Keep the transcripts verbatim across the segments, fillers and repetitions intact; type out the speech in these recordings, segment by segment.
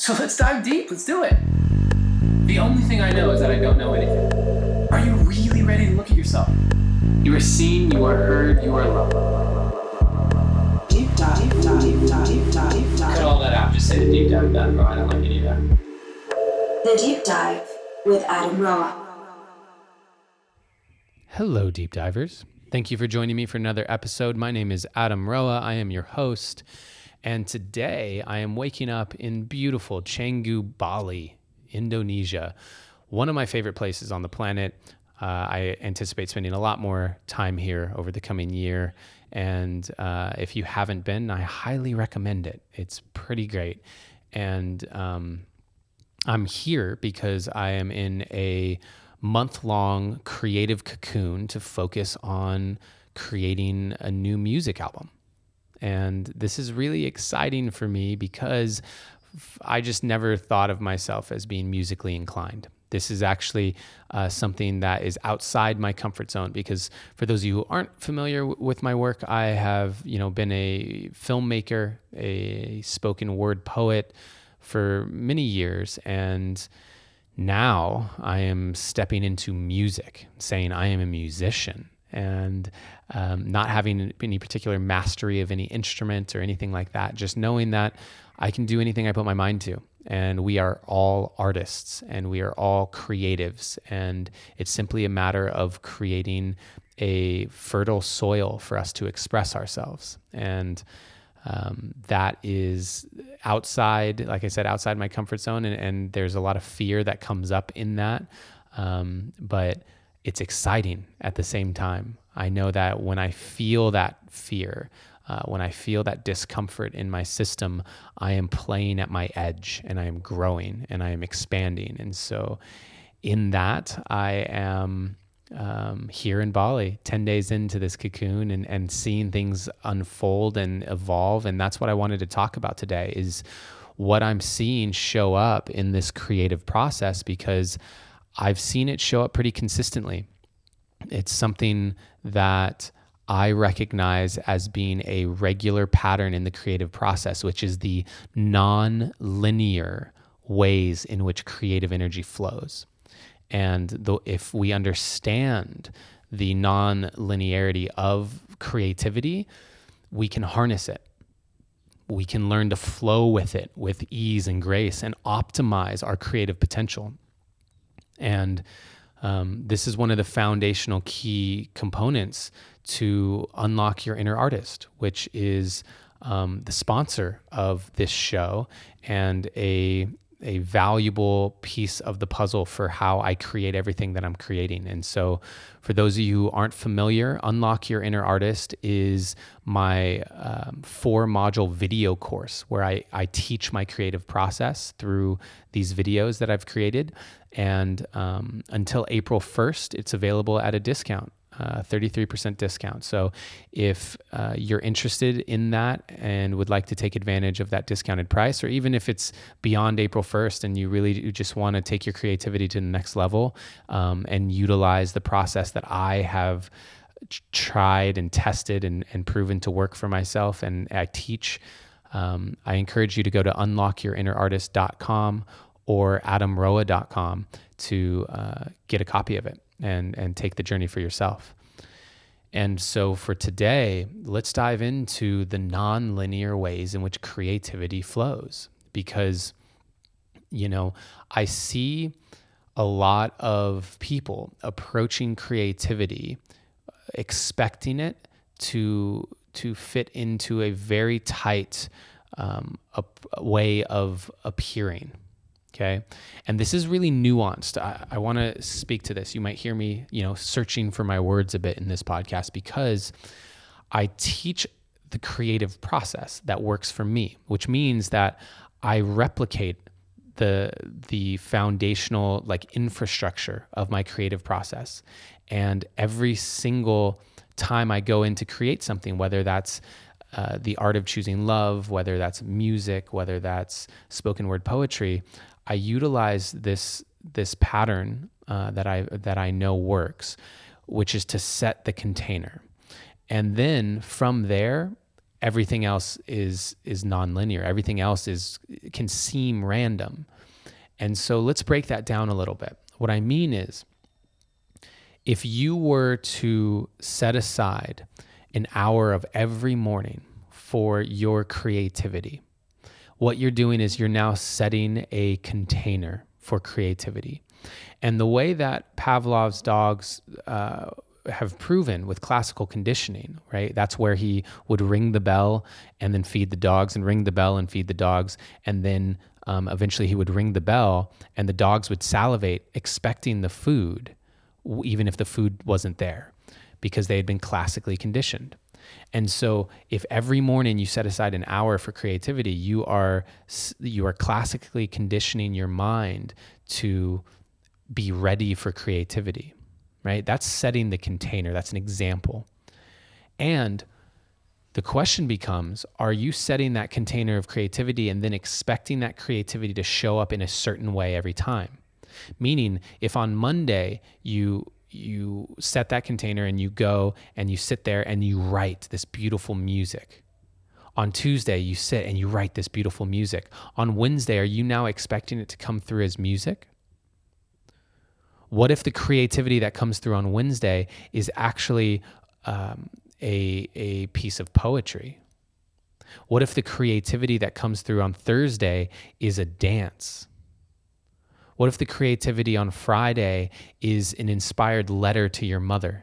So let's dive deep. Let's do it. The only thing I know is that I don't know anything. Are you really ready to look at yourself? You are seen, you are heard, you are loved. Deep dive, deep dive, deep dive, deep dive, deep dive. Cut all that out. Just say the deep dive, Adam Roa. I don't like any of that. The Deep Dive with Adam Roa. Hello, deep divers. Thank you for joining me for another episode. My name is Adam Roa. I am your host. And today I am waking up in beautiful Canggu, Bali, Indonesia. One of my favorite places on the planet. Uh, I anticipate spending a lot more time here over the coming year. And uh, if you haven't been, I highly recommend it. It's pretty great. And um, I'm here because I am in a month-long creative cocoon to focus on creating a new music album. And this is really exciting for me because I just never thought of myself as being musically inclined. This is actually uh, something that is outside my comfort zone because for those of you who aren't familiar w- with my work, I have, you know, been a filmmaker, a spoken word poet for many years. And now I am stepping into music, saying I am a musician. And um, not having any particular mastery of any instrument or anything like that, just knowing that I can do anything I put my mind to. And we are all artists and we are all creatives. And it's simply a matter of creating a fertile soil for us to express ourselves. And um, that is outside, like I said, outside my comfort zone. And, and there's a lot of fear that comes up in that. Um, but it's exciting at the same time. I know that when I feel that fear, uh, when I feel that discomfort in my system, I am playing at my edge and I am growing and I am expanding. And so in that, I am um, here in Bali, ten days into this cocoon and, and seeing things unfold and evolve. And that's what I wanted to talk about today is what I'm seeing show up in this creative process, because I've seen it show up pretty consistently. It's something that I recognize as being a regular pattern in the creative process, which is the non-linear ways in which creative energy flows. And the, if we understand the non-linearity of creativity, we can harness it. We can learn to flow with it with ease and grace and optimize our creative potential. And um, this is one of the foundational key components to unlock your inner artist, which is um, the sponsor of this show and a a valuable piece of the puzzle for how I create everything that I'm creating. And so for those of you who aren't familiar, Unlock Your Inner Artist is my um, four module video course where I, I teach my creative process through these videos that I've created. And um, until April first, it's available at a discount. Uh, thirty-three percent discount. So if uh, you're interested in that and would like to take advantage of that discounted price, or even if it's beyond April first and you really you just want to take your creativity to the next level um, and utilize the process that I have ch- tried and tested and, and proven to work for myself and I teach, um, I encourage you to go to unlock your inner artist dot com or adam roa dot com to uh, get a copy of it and and take the journey for yourself. And so for today, let's dive into the non-linear ways in which creativity flows, because, you know, I see a lot of people approaching creativity, expecting it to to fit into a very tight um, a, a way of appearing. Okay. And this is really nuanced. I, I want to speak to this. You might hear me, you know, searching for my words a bit in this podcast because I teach the creative process that works for me, which means that I replicate the, the foundational like infrastructure of my creative process. And every single time I go in to create something, whether that's uh, the art of choosing love, whether that's music, whether that's spoken word poetry, I utilize this this pattern uh, that I that I know works, which is to set the container, and then from there, everything else is is nonlinear. Everything else is can seem random. And so let's break that down a little bit. What I mean is, if you were to set aside an hour of every morning for your creativity, what you're doing is you're now setting a container for creativity. And the way that Pavlov's dogs uh, have proven with classical conditioning, right? That's where he would ring the bell and then feed the dogs, and ring the bell and feed the dogs. And then um, eventually he would ring the bell and the dogs would salivate expecting the food, even if the food wasn't there, because they had been classically conditioned. And so if every morning you set aside an hour for creativity, you are you are classically conditioning your mind to be ready for creativity, right? That's setting the container. That's an example. And the question becomes, are you setting that container of creativity and then expecting that creativity to show up in a certain way every time? Meaning, if on Monday you you set that container and you go and you sit there and you write this beautiful music. On Tuesday, you sit and you write this beautiful music. On Wednesday, are you now expecting it to come through as music? What if the creativity that comes through on Wednesday is actually um, a, a piece of poetry? What if the creativity that comes through on Thursday is a dance? What if the creativity on Friday is an inspired letter to your mother?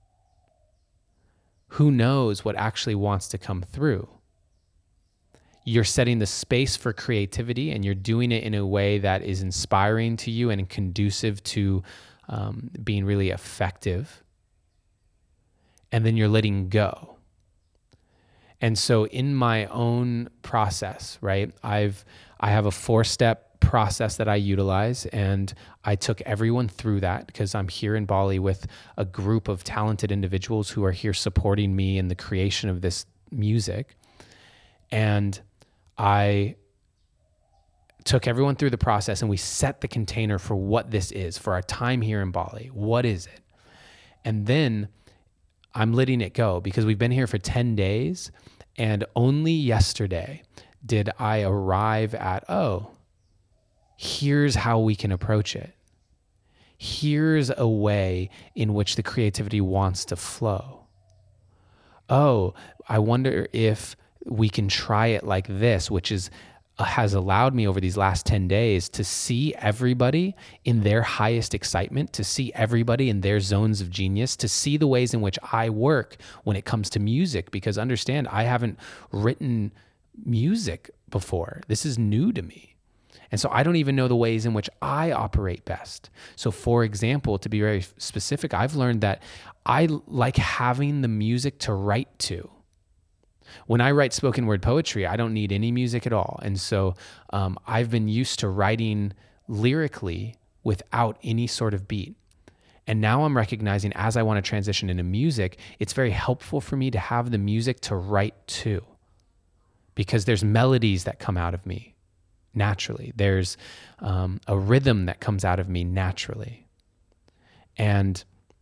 Who knows what actually wants to come through? You're setting the space for creativity, and you're doing it in a way that is inspiring to you and conducive to um, being really effective. And then you're letting go. And so in my own process, right, I've I have a four-step process that I utilize, and I took everyone through that because I'm here in Bali with a group of talented individuals who are here supporting me in the creation of this music. And I took everyone through the process, and we set the container for what this is for our time here in Bali. What is it? And then I'm letting it go because we've been here for ten days, and only yesterday did I arrive at, oh, here's how we can approach it. Here's a way in which the creativity wants to flow. Oh, I wonder if we can try it like this, which is uh, has allowed me over these last ten days to see everybody in their highest excitement, to see everybody in their zones of genius, to see the ways in which I work when it comes to music, because understand, I haven't written music before. This is new to me. And so I don't even know the ways in which I operate best. So for example, to be very specific, I've learned that I like having the music to write to. When I write spoken word poetry, I don't need any music at all. And so um, I've been used to writing lyrically without any sort of beat. And now I'm recognizing, as I want to transition into music, it's very helpful for me to have the music to write to, because there's melodies that come out of me naturally. There's um, a rhythm that comes out of me naturally. And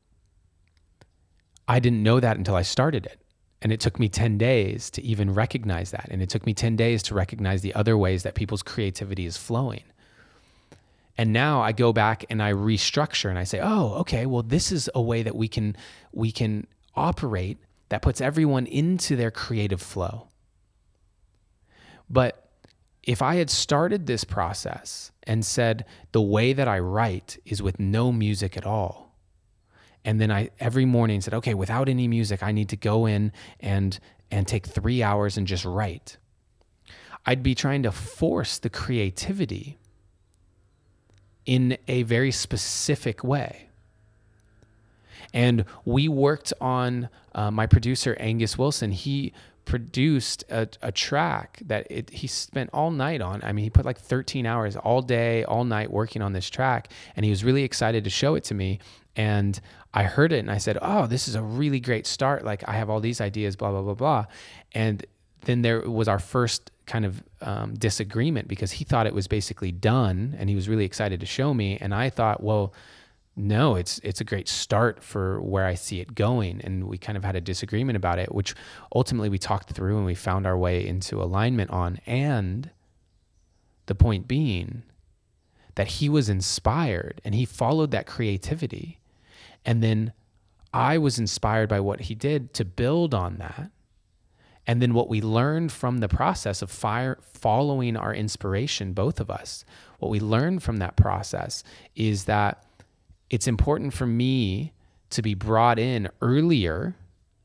I didn't know that until I started it. And it took me ten days to even recognize that. And it took me ten days to recognize the other ways that people's creativity is flowing. And now I go back and I restructure and I say, oh, okay, well, this is a way that we can we can operate that puts everyone into their creative flow. But if I had started this process and said the way that I write is with no music at all, and then I every morning said, okay, without any music, I need to go in and and take three hours and just write, I'd be trying to force the creativity in a very specific way. And we worked on, uh, my producer, Angus Wilson, he produced a, a track that it, he spent all night on. I mean, he put like thirteen hours all day, all night working on this track, and he was really excited to show it to me. And I heard it and I said, oh, this is a really great start. Like, I have all these ideas, blah, blah, blah, blah. And then there was our first kind of um, disagreement, because he thought it was basically done and he was really excited to show me. And I thought, well, no, it's it's a great start for where I see it going. And we kind of had a disagreement about it, which ultimately we talked through and we found our way into alignment on. And the point being that he was inspired and he followed that creativity. And then I was inspired by what he did to build on that. And then what we learned from the process of fire, following our inspiration, both of us, what we learned from that process is that it's important for me to be brought in earlier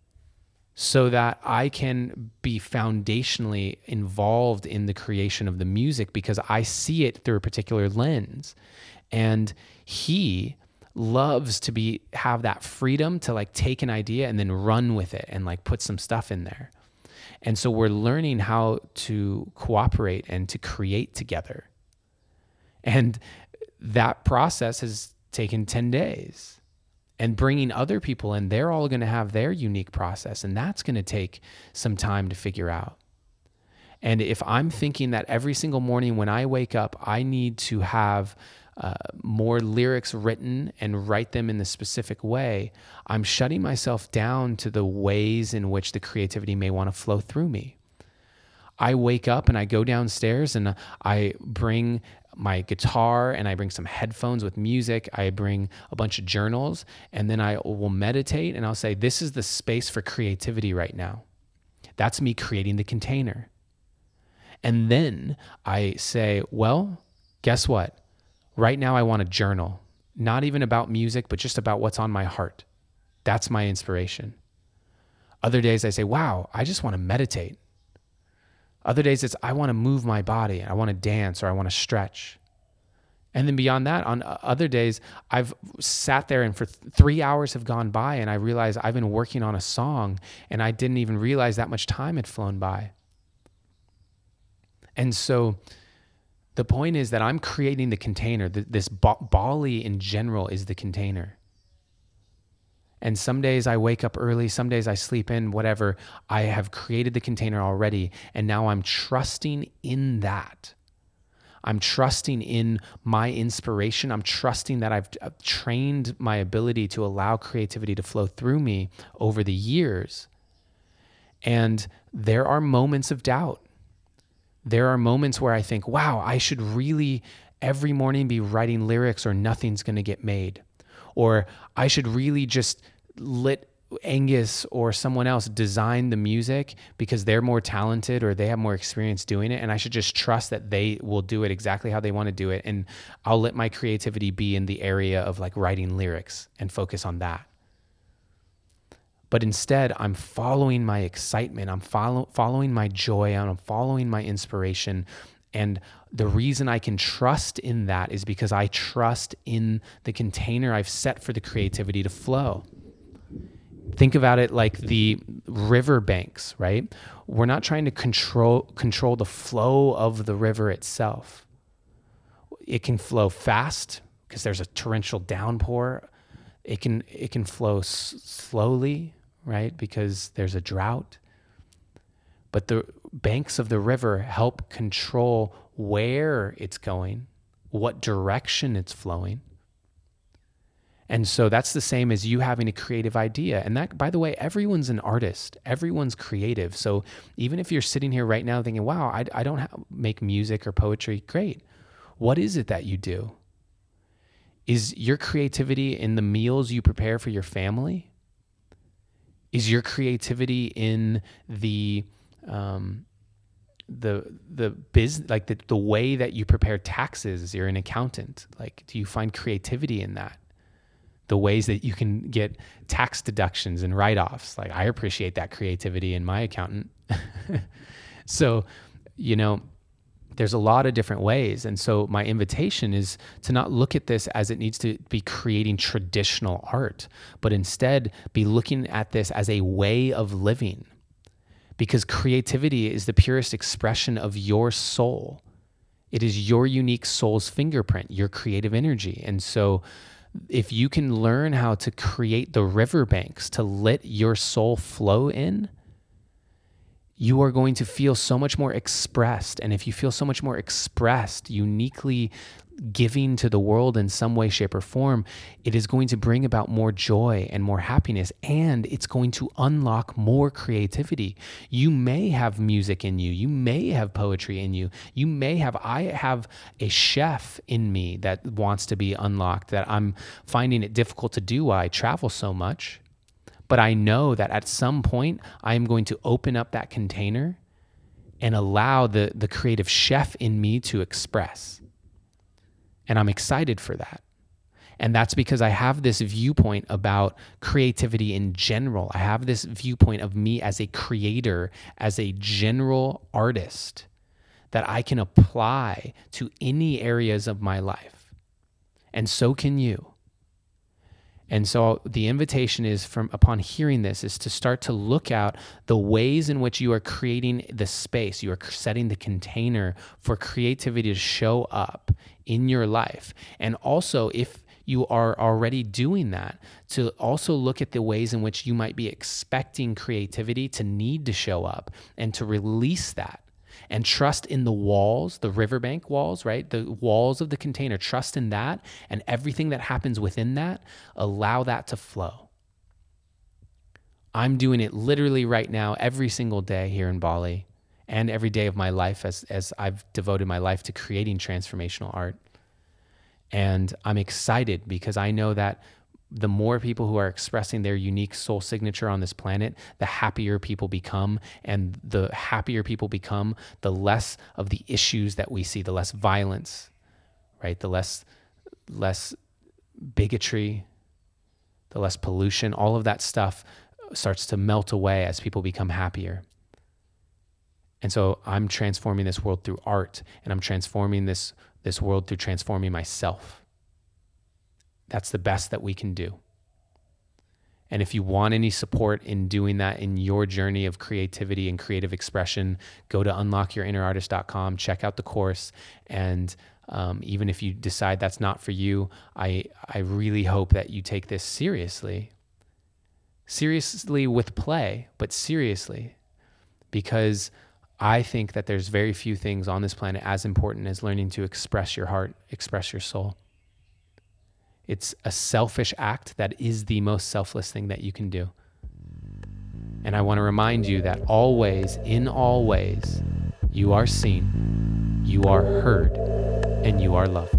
so that I can be foundationally involved in the creation of the music because I see it through a particular lens. And he loves to be have that freedom to like take an idea and then run with it and like put some stuff in there. And so we're learning how to cooperate and to create together. And that process has taken ten days. And bringing other people in, they're all going to have their unique process, and that's going to take some time to figure out. And if I'm thinking that every single morning when I wake up, I need to have uh, more lyrics written and write them in the specific way, I'm shutting myself down to the ways in which the creativity may want to flow through me. I wake up and I go downstairs and I bring my guitar and I bring some headphones with music. I bring a bunch of journals, and then I will meditate and I'll say, this is the space for creativity right now. That's me creating the container. And then I say, well, guess what? Right now I want a journal, not even about music, but just about what's on my heart. That's my inspiration. Other days I say, wow, I just want to meditate. Other days it's, I want to move my body. I want to dance or I want to stretch. And then beyond that, on other days, I've sat there and for th- three hours have gone by and I realize I've been working on a song and I didn't even realize that much time had flown by. And so the point is that I'm creating the container. This Bali in general is the container. And some days I wake up early, some days I sleep in, whatever. I have created the container already. And now I'm trusting in that. I'm trusting in my inspiration. I'm trusting that I've, I've trained my ability to allow creativity to flow through me over the years. And there are moments of doubt. There are moments where I think, wow, I should really every morning be writing lyrics or nothing's going to get made. Or I should really just let Angus or someone else design the music because they're more talented or they have more experience doing it. And I should just trust that they will do it exactly how they want to do it. And I'll let my creativity be in the area of like writing lyrics and focus on that. But instead, I'm following my excitement. I'm follow, following my joy. I'm following my inspiration. And the reason I can trust in that is because I trust in the container I've set for the creativity to flow. Think about it like the river banks, right? We're not trying to control control the flow of the river itself. It can flow fast because there's a torrential downpour. It can it can flow s- slowly, right? Because there's a drought. But the banks of the river help control where it's going, what direction it's flowing. And so that's the same as you having a creative idea. And that, by the way, everyone's an artist. Everyone's creative. So even if you're sitting here right now thinking, wow, I, I don't have, make music or poetry, great. What is it that you do? Is your creativity in the meals you prepare for your family? Is your creativity in the um, the the biz like the, the way that you prepare taxes? You're an accountant. Like, do you find creativity in that? The ways that you can get tax deductions and write-offs. Like, I appreciate that creativity in my accountant. So, you know, there's a lot of different ways. And so my invitation is to not look at this as it needs to be creating traditional art, but instead be looking at this as a way of living. Because creativity is the purest expression of your soul. It is your unique soul's fingerprint, your creative energy. And so if you can learn how to create the riverbanks to let your soul flow in, you are going to feel so much more expressed. And if you feel so much more expressed, uniquely giving to the world in some way, shape, or form, it is going to bring about more joy and more happiness, and it's going to unlock more creativity. You may have music in you. You may have poetry in you. You may have, I have a chef in me that wants to be unlocked, that I'm finding it difficult to do while I travel so much. But I know that at some point I am going to open up that container and allow the, the creative chef in me to express. And I'm excited for that. And that's because I have this viewpoint about creativity in general. I have this viewpoint of me as a creator, as a general artist that I can apply to any areas of my life. And so can you. And so the invitation is, from upon hearing this, is to start to look out the ways in which you are creating the space, you are setting the container for creativity to show up in your life. And also, if you are already doing that, to also look at the ways in which you might be expecting creativity to need to show up, and to release that. And trust in the walls, the riverbank walls, right? The walls of the container, trust in that, and everything that happens within that, allow that to flow. I'm doing it literally right now, every single day here in Bali, and every day of my life as, as I've devoted my life to creating transformational art. And I'm excited because I know that the more people who are expressing their unique soul signature on this planet, the happier people become. And the happier people become, the less of the issues that we see, the less violence, right? The less, less bigotry, the less pollution, all of that stuff starts to melt away as people become happier. And so I'm transforming this world through art, and I'm transforming this, this world through transforming myself. That's the best that we can do. And if you want any support in doing that in your journey of creativity and creative expression, go to unlock your inner artist dot com, check out the course. And um, even if you decide that's not for you, I, I really hope that you take this seriously. Seriously with play, but seriously. Because I think that there's very few things on this planet as important as learning to express your heart, express your soul. It's a selfish act that is the most selfless thing that you can do. And I want to remind you that always, in all ways, you are seen, you are heard, and you are loved.